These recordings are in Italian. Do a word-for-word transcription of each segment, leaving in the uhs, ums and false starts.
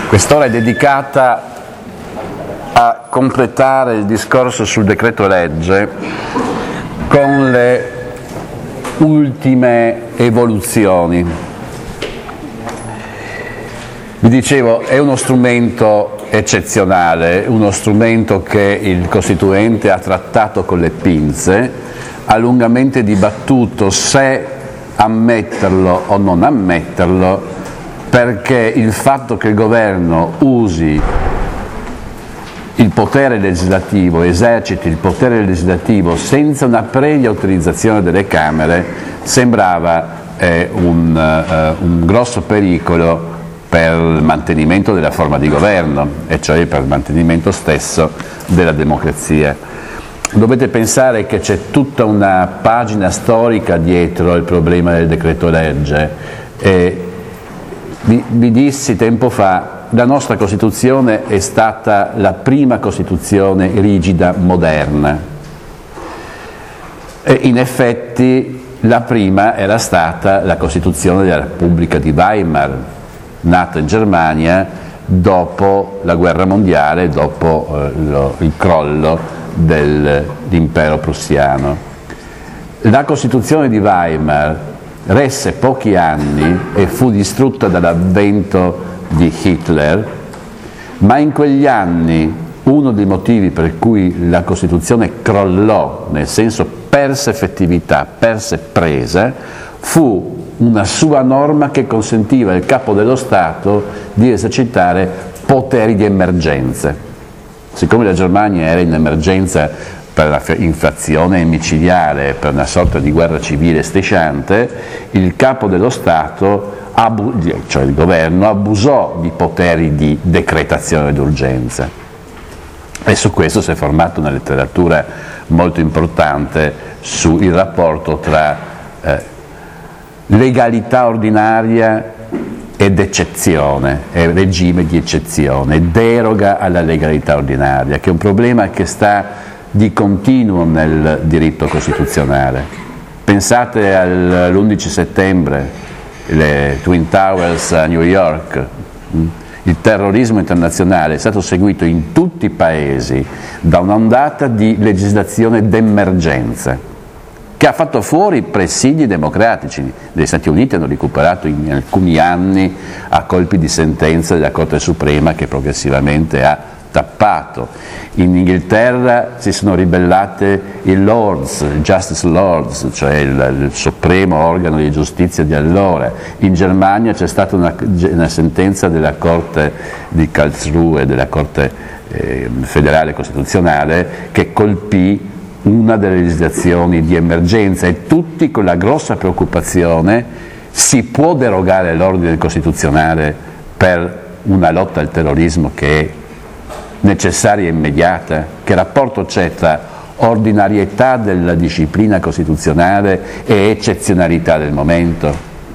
Quest'ora è dedicata a completare il discorso sul decreto legge con le ultime evoluzioni. Vi dicevo, è uno strumento eccezionale, uno strumento che il Costituente ha trattato con le pinze, ha lungamente dibattuto se ammetterlo o non ammetterlo, perché il fatto che il governo usi il potere legislativo, eserciti il potere legislativo senza una previa autorizzazione delle Camere, sembrava eh, un, uh, un grosso pericolo per il mantenimento della forma di governo, e cioè per il mantenimento stesso della democrazia. Dovete pensare che c'è tutta una pagina storica dietro il problema del decreto legge. E vi, vi dissi tempo fa, la nostra Costituzione è stata la prima Costituzione rigida moderna. E in effetti la prima era stata la Costituzione della Repubblica di Weimar, nata in Germania dopo la guerra mondiale, dopo eh, lo, il crollo dell'impero prussiano. La Costituzione di Weimar resse pochi anni e fu distrutta dall'avvento di Hitler, ma in quegli anni uno dei motivi per cui la Costituzione crollò, nel senso perse effettività, perse presa, fu una sua norma che consentiva al capo dello Stato di esercitare poteri di emergenza. Siccome la Germania era in emergenza per la inflazione micidiale, per una sorta di guerra civile strisciante, il capo dello Stato, cioè il governo, abusò di poteri di decretazione d'urgenza. E su questo si è formata una letteratura molto importante sul rapporto tra eh, legalità ordinaria ed eccezione, è regime di eccezione, deroga alla legalità ordinaria, che è un problema che sta di continuo nel diritto costituzionale. Pensate all'undici settembre, le Twin Towers a New York, il terrorismo internazionale è stato seguito in tutti i paesi da un'ondata di legislazione d'emergenza, che ha fatto fuori presidi democratici. Gli Stati Uniti hanno recuperato in alcuni anni a colpi di sentenza della Corte Suprema che progressivamente ha tappato. In Inghilterra si sono ribellate i Lords, i Justice Lords, cioè il, il supremo organo di giustizia di allora. In Germania c'è stata una, una sentenza della Corte di Karlsruhe, della Corte eh, federale costituzionale, che colpì una delle legislazioni di emergenza, e tutti con la grossa preoccupazione: si può derogare all'ordine costituzionale per una lotta al terrorismo che è necessaria e immediata? Che rapporto c'è tra ordinarietà della disciplina costituzionale e eccezionalità del momento?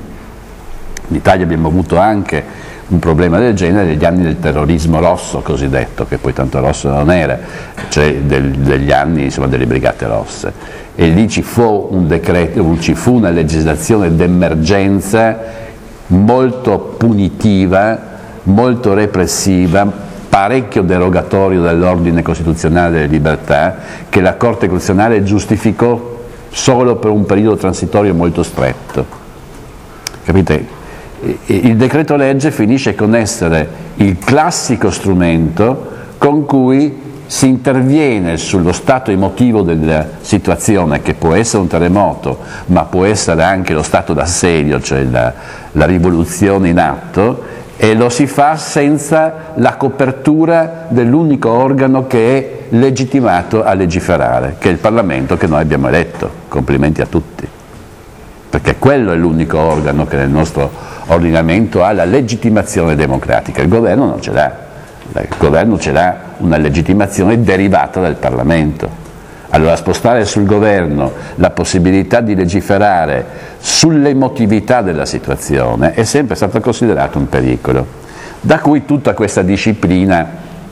In Italia abbiamo avuto anche un problema del genere negli anni del terrorismo rosso cosiddetto, che poi tanto rosso non era, cioè del, degli anni insomma, delle brigate rosse, e lì ci fu un decreto, ci fu una legislazione d'emergenza molto punitiva, molto repressiva, parecchio derogatorio dall'ordine costituzionale delle libertà, che la Corte Costituzionale giustificò solo per un periodo transitorio molto stretto. Capite? Il decreto legge finisce con essere il classico strumento con cui si interviene sullo stato emotivo della situazione, che può essere un terremoto, ma può essere anche lo stato d'assedio, cioè la, la rivoluzione in atto, e lo si fa senza la copertura dell'unico organo che è legittimato a legiferare, che è il Parlamento che noi abbiamo eletto. Complimenti a tutti, perché quello è l'unico organo che nel nostro ordinamento ha la legittimazione democratica. Il governo non ce l'ha, il governo ce l'ha una legittimazione derivata dal Parlamento. Allora spostare sul governo la possibilità di legiferare sull'emotività della situazione è sempre stato considerato un pericolo, da cui tutta questa disciplina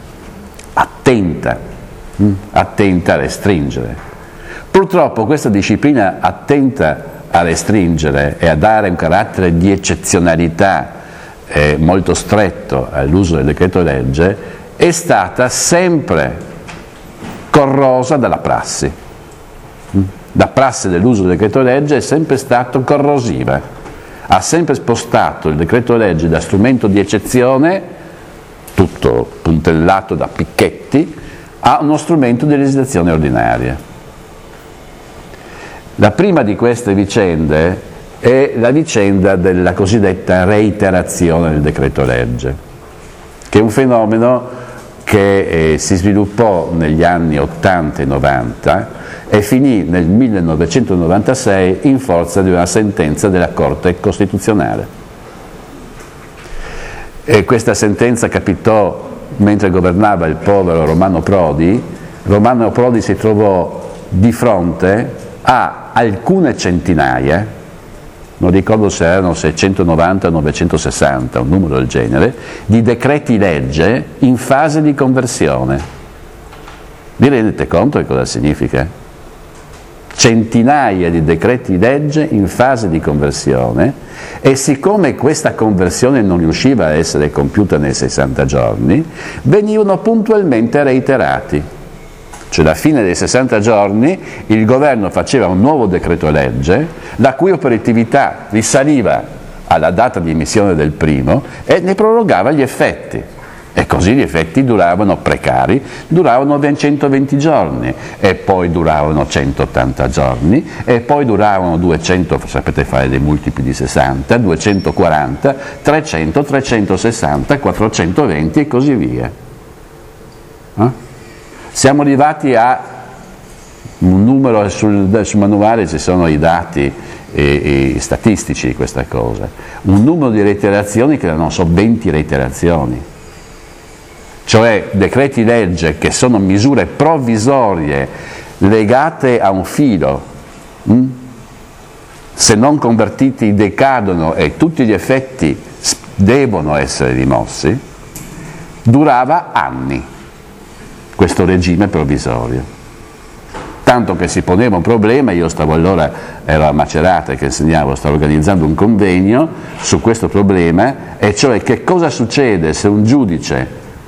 attenta, attenta a restringere. Purtroppo questa disciplina attenta a restringere e a dare un carattere di eccezionalità eh, molto stretto all'uso del decreto legge è stata sempre corrosa dalla prassi. La prassi dell'uso del decreto legge è sempre stata corrosiva, ha sempre spostato il decreto legge da strumento di eccezione, tutto puntellato da picchetti, a uno strumento di legislazione ordinaria. La prima di queste vicende è la vicenda della cosiddetta reiterazione del decreto legge, che è un fenomeno che eh, si sviluppò negli anni ottanta e novanta e finì nel millenovecentonovantasei in forza di una sentenza della Corte Costituzionale. E questa sentenza capitò mentre governava il povero Romano Prodi. Romano Prodi si trovò di fronte a alcune centinaia, non ricordo se erano seicentonovanta o novecentosessanta, un numero del genere, di decreti legge in fase di conversione. Vi rendete conto di cosa significa? Centinaia di decreti legge in fase di conversione, e siccome questa conversione non riusciva a essere compiuta nei sessanta giorni, venivano puntualmente reiterati. Cioè, alla fine dei sessanta giorni il governo faceva un nuovo decreto legge, la cui operatività risaliva alla data di emissione del primo e ne prorogava gli effetti. E così gli effetti duravano, precari, duravano centoventi giorni, e poi duravano centottanta giorni, e poi duravano duecento, sapete fare dei multipli di sessanta, duecentoquaranta, trecento, trecentosessanta, quattrocentoventi e così via. Eh? Siamo arrivati a un numero, sul, sul manuale ci sono i dati e, e statistici di questa cosa, un numero di reiterazioni che non so, venti reiterazioni, cioè decreti legge che sono misure provvisorie legate a un filo, hm? se non convertiti decadono e tutti gli effetti devono essere rimossi, durava anni questo regime provvisorio. Tanto che si poneva un problema, io stavo allora, ero a Macerata che insegnavo, stavo organizzando un convegno su questo problema, e cioè che cosa succede se un giudice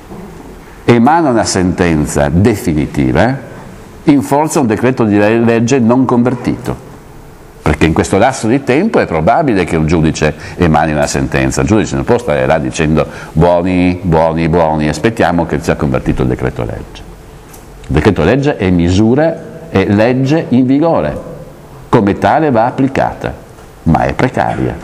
emana una sentenza definitiva in forza un decreto di legge non convertito. Perché in questo lasso di tempo è probabile che un giudice emani una sentenza, il giudice non può stare là dicendo buoni, buoni, buoni, aspettiamo che sia convertito il decreto legge. Il decreto legge è misura, è legge in vigore, come tale va applicata, ma è precaria.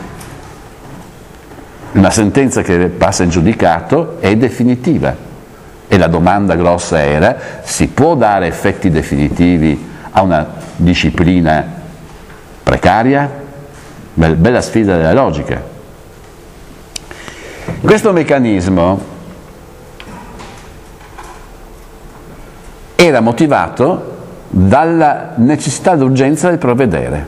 Una sentenza che passa in giudicato è definitiva, e la domanda grossa era: si può dare effetti definitivi a una disciplina precaria? Bella sfida della logica. Questo meccanismo era motivato dalla necessità d'urgenza del provvedere.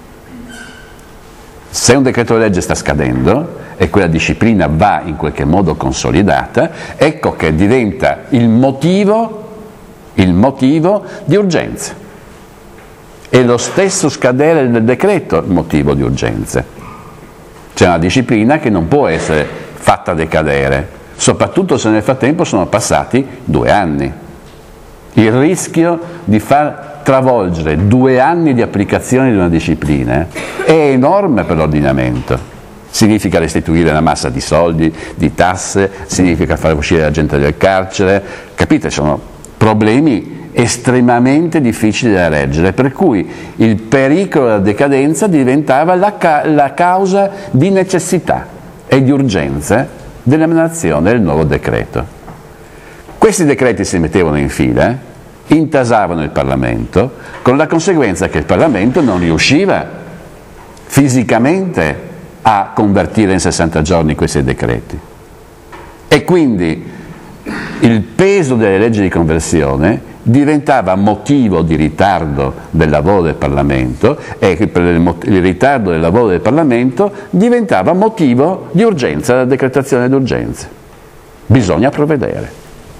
Se un decreto legge sta scadendo e quella disciplina va in qualche modo consolidata, ecco che diventa il motivo, il motivo di urgenza. È lo stesso scadere del decreto il motivo di urgenza. C'è una disciplina che non può essere fatta decadere, soprattutto se nel frattempo sono passati due anni. Il rischio di far travolgere due anni di applicazione di una disciplina è enorme per l'ordinamento. Significa restituire una massa di soldi, di tasse, significa far uscire la gente dal carcere, capite? Sono problemi estremamente difficili da reggere, per cui il pericolo della decadenza diventava la, ca- la causa di necessità e di urgenza dell'emanazione del nuovo decreto. Questi decreti si mettevano in fila, intasavano il Parlamento, con la conseguenza che il Parlamento non riusciva fisicamente a convertire in sessanta giorni questi decreti. E quindi il peso delle leggi di conversione diventava motivo di ritardo del lavoro del Parlamento, e per il ritardo del lavoro del Parlamento diventava motivo di urgenza, la decretazione d'urgenza. Bisogna provvedere.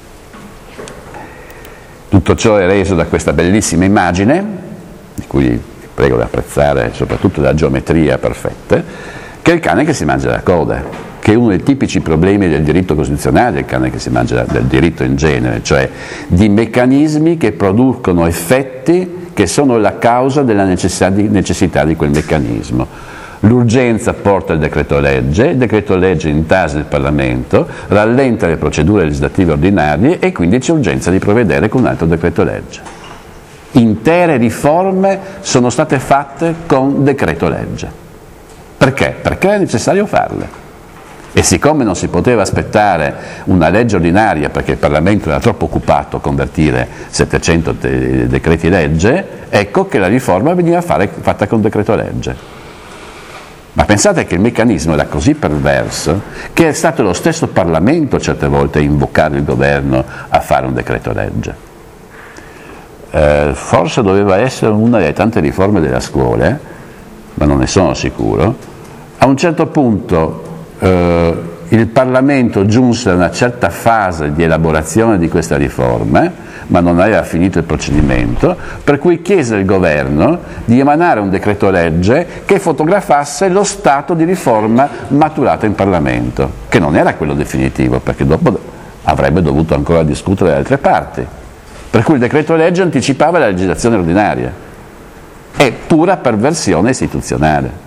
Tutto ciò è reso da questa bellissima immagine, di cui vi prego di apprezzare soprattutto la geometria perfetta, che è il cane che si mangia la coda, che è uno dei tipici problemi del diritto costituzionale, il cane che si mangia, del diritto in genere, cioè di meccanismi che producono effetti che sono la causa della necessità di, necessità di quel meccanismo. L'urgenza porta il decreto legge, il decreto legge intasa il Parlamento, rallenta le procedure legislative ordinarie e quindi c'è urgenza di provvedere con un altro decreto legge. Intere riforme sono state fatte con decreto legge. Perché? Perché è necessario farle. E siccome non si poteva aspettare una legge ordinaria perché il Parlamento era troppo occupato a convertire settecento de- decreti legge, ecco che la riforma veniva fare, fatta con decreto legge. Ma pensate che il meccanismo era così perverso che è stato lo stesso Parlamento certe volte a invocare il governo a fare un decreto legge. Eh, forse doveva essere una delle tante riforme della scuola, eh, ma non ne sono sicuro. A un certo punto eh, il Parlamento giunse a una certa fase di elaborazione di questa riforma, ma non aveva finito il procedimento, per cui chiese al governo di emanare un decreto legge che fotografasse lo stato di riforma maturato in Parlamento, che non era quello definitivo, perché dopo avrebbe dovuto ancora discutere le altre parti. Per cui il decreto legge anticipava la legislazione ordinaria. È pura perversione istituzionale.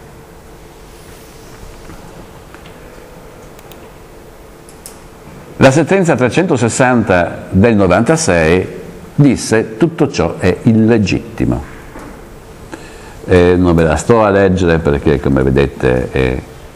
La sentenza trecentosessanta del novantasei disse tutto ciò è illegittimo. Eh, non ve la sto a leggere perché, come vedete, è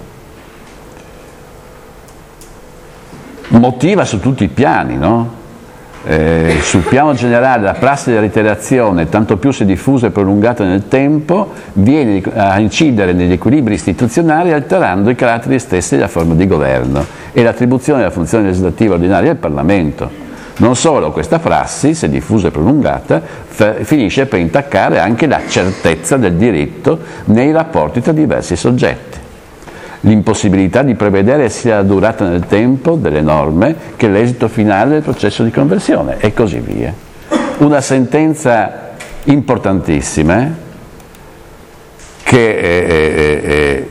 motiva su tutti i piani, no? Eh, sul piano generale la prassi della reiterazione, tanto più se diffusa e prolungata nel tempo, viene a incidere negli equilibri istituzionali alterando i caratteri stessi della forma di governo e l'attribuzione della funzione legislativa ordinaria al Parlamento. Non solo, questa prassi, se diffusa e prolungata, f- finisce per intaccare anche la certezza del diritto nei rapporti tra diversi soggetti. L'impossibilità di prevedere sia la durata nel tempo delle norme che l'esito finale del processo di conversione e così via. Una sentenza importantissima eh, che eh, eh, eh,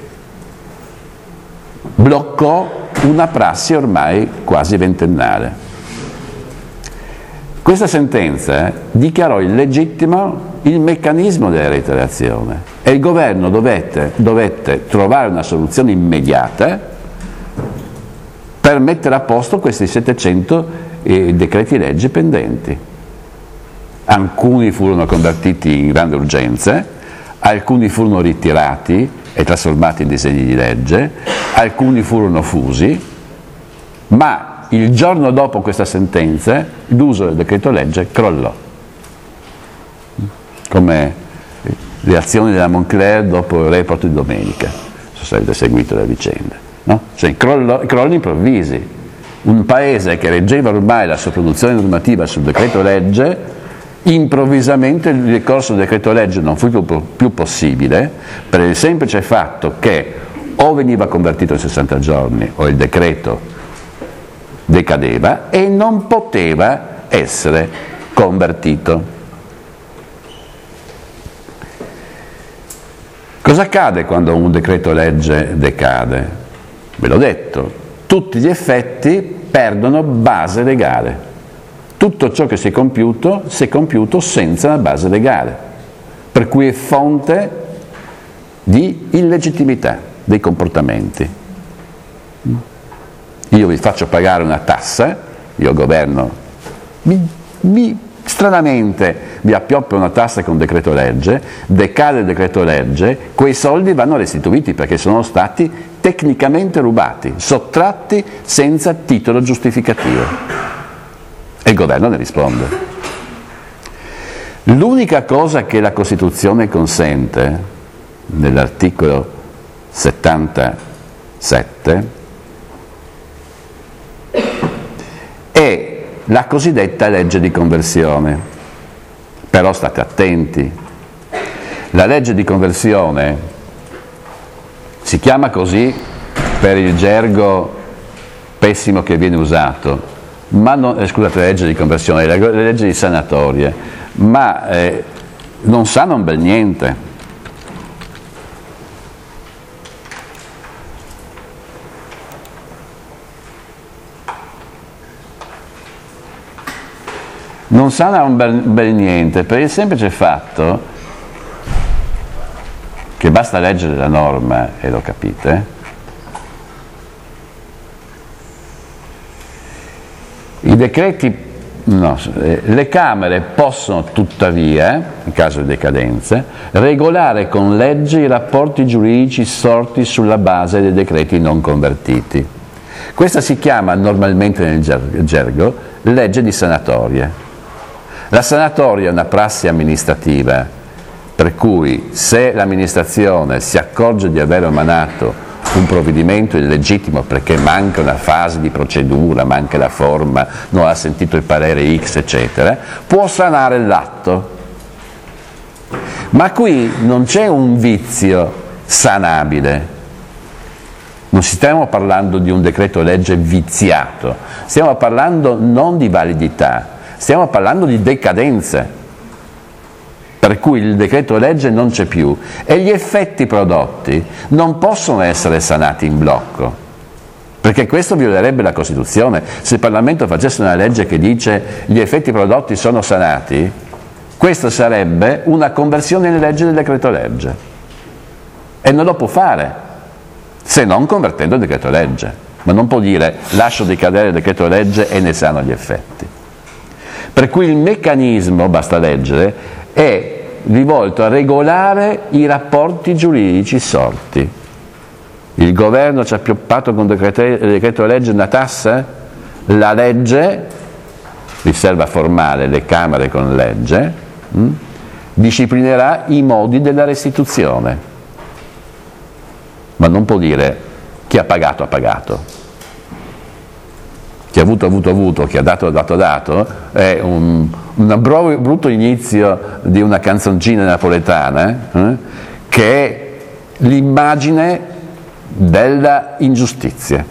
bloccò una prassi ormai quasi ventennale. Questa sentenza eh, dichiarò illegittimo il meccanismo della reiterazione e il governo dovette, dovette trovare una soluzione immediata per mettere a posto questi settecento eh, decreti legge pendenti. Alcuni furono convertiti in grande urgenza, alcuni furono ritirati e trasformati in disegni di legge, alcuni furono fusi, ma il giorno dopo questa sentenza l'uso del decreto legge crollò, come le azioni della Moncler dopo il report di domenica, se avete seguito la vicenda, no? Cioè crollo, crolli improvvisi. Un paese che reggeva ormai la sua produzione normativa sul decreto legge, improvvisamente il ricorso al decreto legge non fu più, più possibile per il semplice fatto che o veniva convertito in sessanta giorni o il decreto decadeva e non poteva essere convertito. Cosa accade quando un decreto legge decade? Ve l'ho detto, tutti gli effetti perdono base legale. Tutto ciò che si è compiuto si è compiuto senza una base legale, per cui è fonte di illegittimità dei comportamenti. Io vi faccio pagare una tassa, io governo, mi, mi, stranamente vi appioppio una tassa con decreto legge, decade il decreto legge, quei soldi vanno restituiti perché sono stati tecnicamente rubati, sottratti senza titolo giustificativo. E il governo ne risponde. L'unica cosa che la Costituzione consente, nell'articolo settantasette, è la cosiddetta legge di conversione. Però state attenti, la legge di conversione si chiama così per il gergo pessimo che viene usato, ma non, eh, scusate, la legge di conversione, la, la legge di sanatoria, ma eh, non sanno un bel niente. Non sana un bel, bel niente, per il semplice fatto che basta leggere la norma e lo capite. I decreti, no, le Camere possono tuttavia, in caso di decadenze, regolare con legge i rapporti giuridici sorti sulla base dei decreti non convertiti. Questa si chiama normalmente nel gergo legge di sanatoria. La sanatoria è una prassi amministrativa per cui se l'amministrazione si accorge di aver emanato un provvedimento illegittimo perché manca una fase di procedura, manca la forma, non ha sentito il parere X, eccetera, può sanare l'atto. Ma qui non c'è un vizio sanabile. Non stiamo parlando di un decreto legge viziato, stiamo parlando non di validità, stiamo parlando di decadenze, per cui il decreto legge non c'è più e gli effetti prodotti non possono essere sanati in blocco, perché questo violerebbe la Costituzione. Se il Parlamento facesse una legge che dice gli effetti prodotti sono sanati, questo sarebbe una conversione in legge del decreto legge e non lo può fare se non convertendo il decreto legge, ma non può dire lascio decadere il decreto legge e ne sano gli effetti. Per cui il meccanismo, basta leggere, è rivolto a regolare i rapporti giuridici sorti. Il governo ci ha pioppato con decreto, decreto legge una tassa? La legge, riserva formale, le Camere con legge, mh, disciplinerà i modi della restituzione. Ma non può dire chi ha pagato ha pagato. Chi ha avuto, avuto, avuto, chi ha dato, dato, dato, è un, un brutto inizio di una canzoncina napoletana, eh, che è l'immagine della ingiustizia.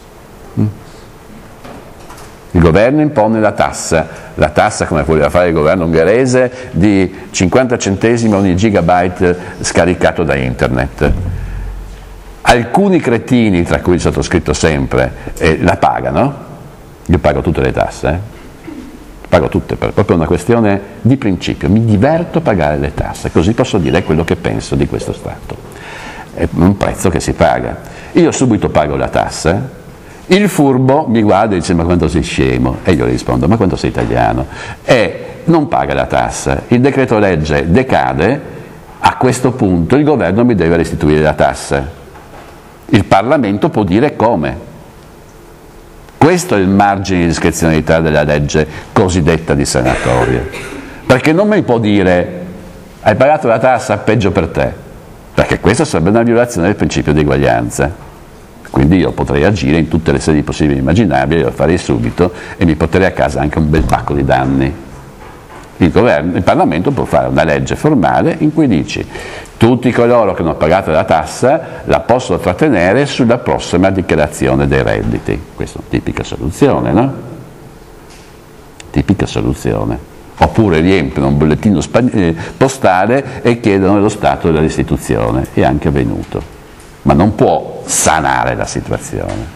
Il governo impone la tassa, la tassa come voleva fare il governo ungherese, di cinquanta centesimi ogni gigabyte scaricato da internet. Alcuni cretini, tra cui il sottoscritto sempre, eh, la pagano. Io pago tutte le tasse, eh? pago tutte, per proprio una questione di principio, mi diverto a pagare le tasse, così posso dire quello che penso di questo Stato. È un prezzo che si paga. Io subito pago la tassa, il furbo mi guarda e dice ma quanto sei scemo? E io gli rispondo ma quanto sei italiano? E non paga la tassa, il decreto legge decade, a questo punto il governo mi deve restituire la tassa. Il Parlamento può dire come. Questo è il margine di discrezionalità della legge cosiddetta di sanatoria, perché non mi può dire hai pagato la tassa, peggio per te, perché questa sarebbe una violazione del principio di eguaglianza. Quindi io potrei agire in tutte le sedi possibili e immaginabili, lo farei subito e mi porterei a casa anche un bel pacco di danni. Il, governo, il Parlamento può fare una legge formale in cui dici tutti coloro che non hanno pagato la tassa la possono trattenere sulla prossima dichiarazione dei redditi. Questa è una tipica soluzione, no? Tipica soluzione. Oppure riempiono un bollettino postale e chiedono lo stato della restituzione. È anche avvenuto, ma non può sanare la situazione.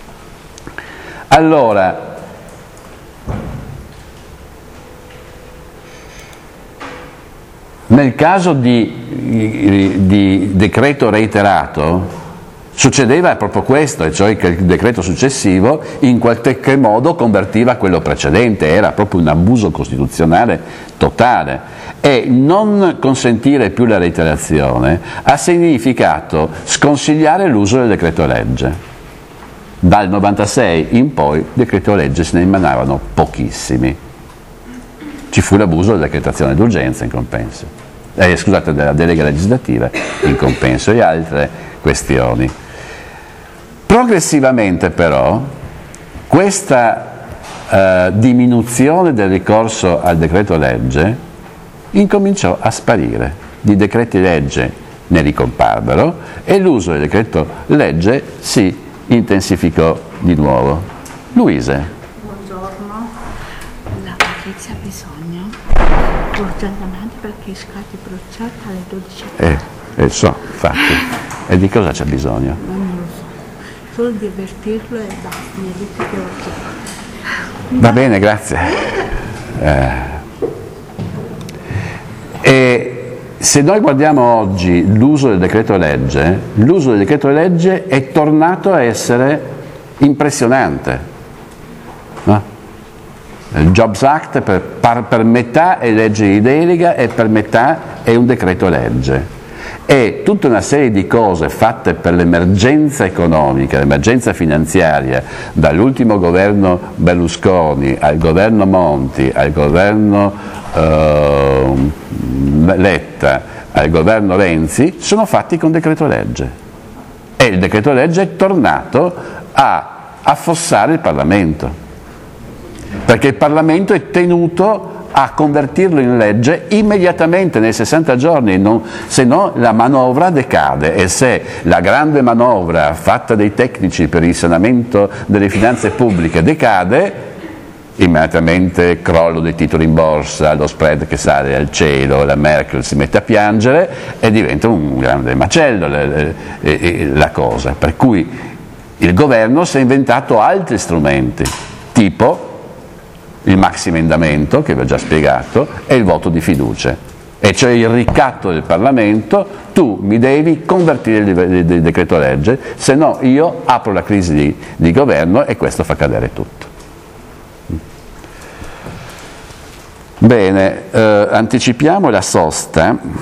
Allora, nel caso di, di decreto reiterato succedeva proprio questo, e cioè che il decreto successivo in qualche modo convertiva quello precedente, era proprio un abuso costituzionale totale, e non consentire più la reiterazione ha significato sconsigliare l'uso del decreto legge. Dal novantasei in poi decreto legge se ne emanavano pochissimi. Ci fu l'abuso della decretazione d'urgenza in compenso, eh, scusate, della delega legislativa in compenso e altre questioni. Progressivamente però questa eh, diminuzione del ricorso al decreto legge incominciò a sparire, di decreti legge ne ricomparvero e l'uso del decreto legge si intensificò di nuovo. Luise. Buongiorno, la Patrizia ha bisogno urgentemente perché i scatti bruciati alle dodici e quaranta. Eh, eh, so, infatti. E di cosa c'è bisogno? Non lo so, solo di avvertirlo e basta, mi ha detto che oggi. Va bene, grazie. Eh. E se noi guardiamo oggi l'uso del decreto legge, l'uso del decreto legge è tornato a essere impressionante, no? Il Jobs Act per, per, per metà è legge di delega e per metà è un decreto legge. E tutta una serie di cose fatte per l'emergenza economica, l'emergenza finanziaria, dall'ultimo governo Berlusconi al governo Monti, al governo eh, Letta, al governo Renzi, sono fatti con decreto legge. E il decreto legge è tornato a affossare il Parlamento, perché il Parlamento è tenuto a convertirlo in legge immediatamente nei sessanta giorni, non, se no la manovra decade, e se la grande manovra fatta dai tecnici per il risanamento delle finanze pubbliche decade, immediatamente crollo dei titoli in borsa, lo spread che sale al cielo, la Merkel si mette a piangere e diventa un grande macello la, la cosa. Per cui il governo si è inventato altri strumenti, tipo il maximendamento, che vi ho già spiegato, e il voto di fiducia, e cioè il ricatto del Parlamento: tu mi devi convertire il, il decreto legge, se no io apro la crisi di, di governo e questo fa cadere tutto. Bene, eh, anticipiamo la sosta.